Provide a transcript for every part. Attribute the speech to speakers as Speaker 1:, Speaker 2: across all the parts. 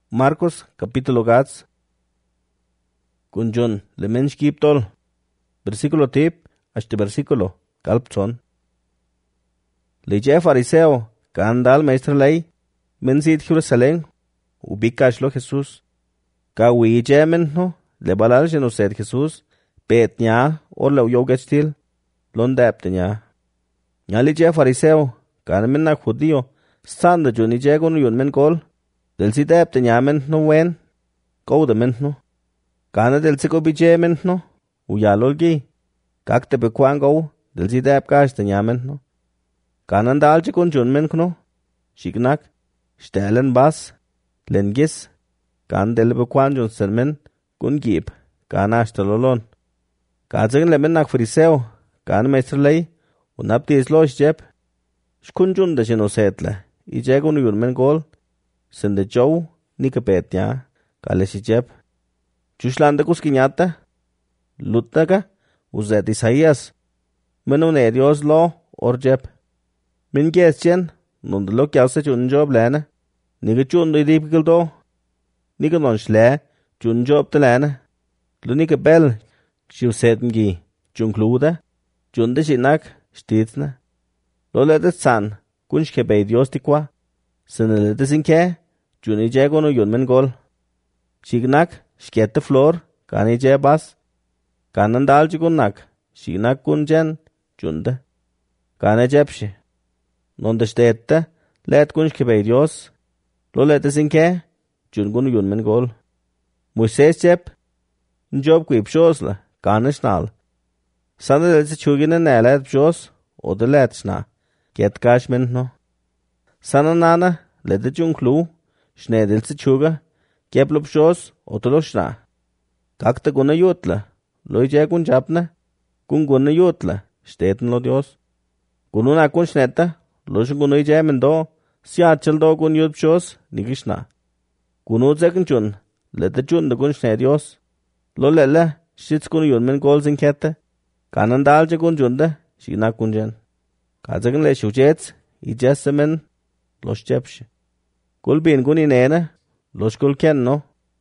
Speaker 1: Marcos capítulo gats. Kunjun le mensch giptol. Versículo tip hasta versículo kalpson. Le fariseo kandal maestro ley mensit Jerusalén ubicashlo Jesús. Ka wijemen no le balal genoset Jesús bet nya or le yogestil londapte nya. Nya le fariseo kan men na judío standa juni jegon yun men kol del sidapte nya men no wen koude men no. Kana del siko bijemen no uyalolgi kakte bekwango del sidap kashte nya men no. Kanan dalche kun jun men no shignak stellen bas lengis kan del bekwan jun sermen kun gib kana stalolon kazeng lemen nak fariseo kan maestro ley unapti islosh jep shkun jun de jeno setle I jegun yun men gol sende jow nikapet nya kale si jep chuslande kuskinyata lutnaga uzet Isaías menune Dios lo or jep min geschen nund lo kyause chun job lana niga chun do dipikil do niga non shle chun job te lana lo niga bel shiu setngi chun kluda chun de shinak stitsna lo ledet san kunshke bei Dios tikwa senele de sinke chun I jegono yun men gol shignak shkete flor kani je bas kanan dal chikunak shignak kunjen chunde kane jepshi nonde stette let kunshke bei Dios lo lete sinke chun gunu yun men gol Moises jep njob kwip shosla kanish nal sana lete chugine nelet shos o de let shna get kash men no sana nana lete chun klu schnedel se chuga keblop shos o de lo shna kakte guna yutla lo je kun japna kun guna yutla steten lo Dios gununa kun schnetta lo shgunu je men do siachel do kun yut shos nigishna gunu zekin chun lete chun de kun schned Dios lo lele shits kun yun men gol sin kette kanan dal je kun junde shina kunjen kazagen le shujets I jessemen los jepsh kulbin kun inene los kul kenno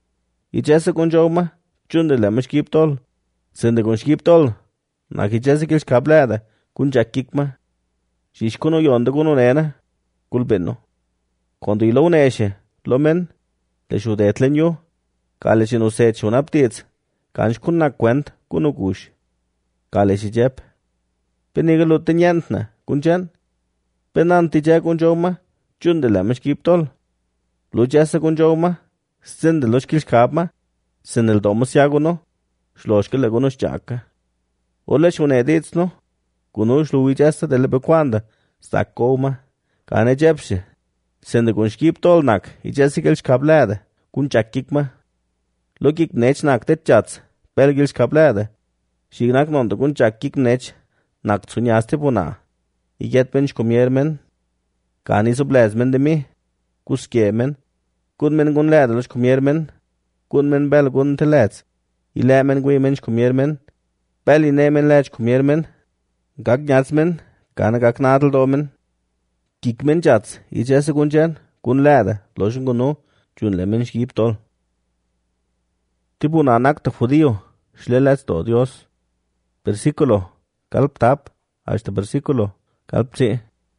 Speaker 1: I jesse kun joma junde le mskiptol sende kun skiptol na ki jesse kil skablada kun jakkikma shish kuno yonde kuno nene kulbenno kondo ilo neshe lomen le shudetlen yo kale shino set shunaptits kansh kunna kwent kuno gush kale shi jep penigalo tenyantna kunjan penanti je kun joma junde le mskiptol lo jesse kun joma sende los kil skapma senel domus yagono shloshke le gono shchaka ole shunedits no kuno shluwi jesse dele bekwanda stakoma kane jepshe sende kun skiptol nak I jesse kil skablada kun chakkikma logik nech nak tetchats belgil skablada shignak non kun chakkik nech nak tsunyaste puna iget bench komiermen kani so blazmen de mi kuskemen kun men gun lada los komiermen kun men bel gun telets ilemen gui mench komiermen bel inemen lech komiermen gagnatsmen kana gagnadel domen gikmen jats I jesse kunjen kun lada los gunu chun le mench giptol tibuna nakta judío shlelets do Dios versículo kalptap hasta versículo kalpsi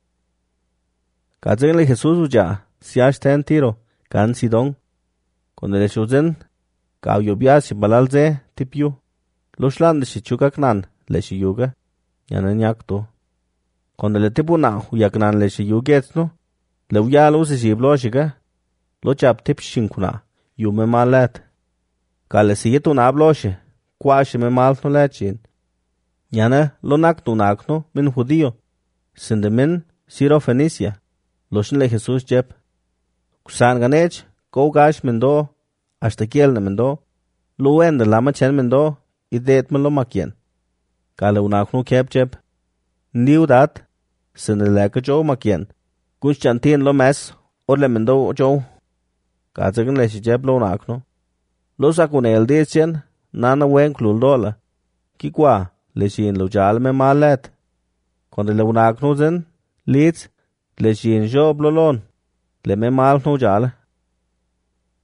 Speaker 1: kazenle Jesús uja siashten tiro kan Sidón con el shuzen kaw yobias balalze tipyu loshland shichukaknan le shiyuga yananyakto con el tipuna uyaknan le shiyugetsno le uyalo se shibloshiga lo chap tip shinkuna yume malat kale siyetun abloshe kwash me malno lachin yana lo naktu nakno min judío sindemen Siro Fenicia loshin le Jesús jep kusan ganech go gash mendo hasta kiel na mendo lo wende lama chen mendo idet melo makien kale unakno kep jep niudat sindeleka jo makien kush chantin lo mes or le mendo jo kazagen le jep lo nakno lo sakunel dechen nana wen klul dola kikwa le shin lo jalme malet konde le unakno zen Litz le shin job lolon le me mal no jala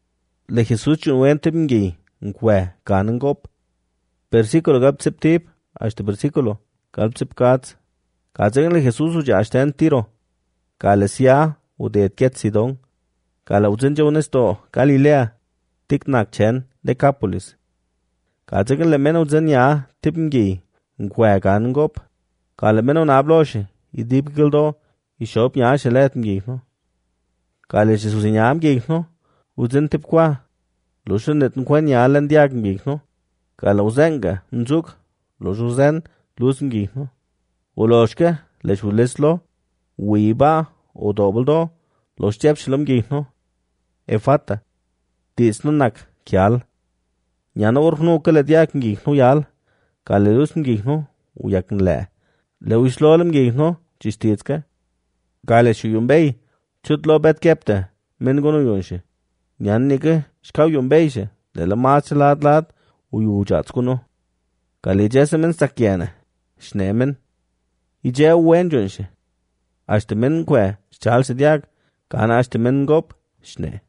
Speaker 1: le Jesús chunwen tipngi nkwe kanen gop. Versículo gab tip hasta versículo gab kats. Katsen le Jesús uja ashten Tiro. Kale sia udet ket Sidon. Kala uzen jonesto Galilea tiknak chen Decapolis. Katsen le men uzen ya tipngi nkwe kanen gop. Kale men nabloshe idipgildo ishop ya sheletngi no. Kale Jesus nyam gigno uzen tipkwa lushenet nkwen ya landiag gigno. Kala uzenga nzuk los uzen lusen gigno. Uloshke leshuleslo wiba o dobaldo los chepshlom gigno. Efata tisnunak kyal nyana urhnu kala diak gigno yal kala lusen gigno uyakn le uslolem gigno chistitska kala shuyumbei chutlo bet kepte men gono yonshe nyan nike shkaw yumbeishe le la lat uyujatskuno kala jesemen sakyana shnemen ije wen jonshe ashte men kwe chal se diak kana ashte men gop shne